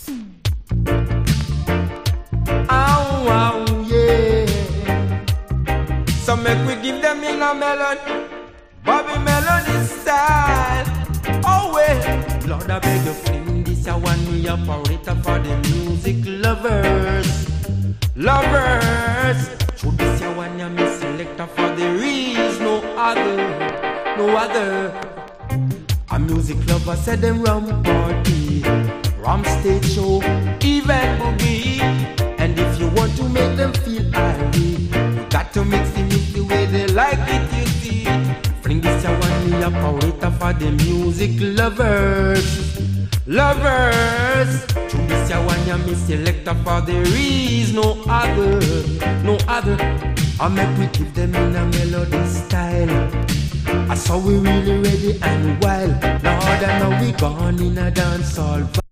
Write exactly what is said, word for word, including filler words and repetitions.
Oh, oh, yeah. So make we give them in a melody, Bobby Melody style. Oh, wait. Lord, I beg you, fling this a one me operator for the music lovers. Lovers. Should this a one ya me selector for the reason no other, no other. A music lover said them rum party, rum stage show, even boogie. And if you want to make them feel happy, you got to mix the mix the way they like it, you see. Bring this a one me operator for the music lovers, lovers. To this a one ya me selector for the reason no other, no other. I make we give them in a melody style. I saw we really ready and wild. Lord, I know we gone in a dance hall.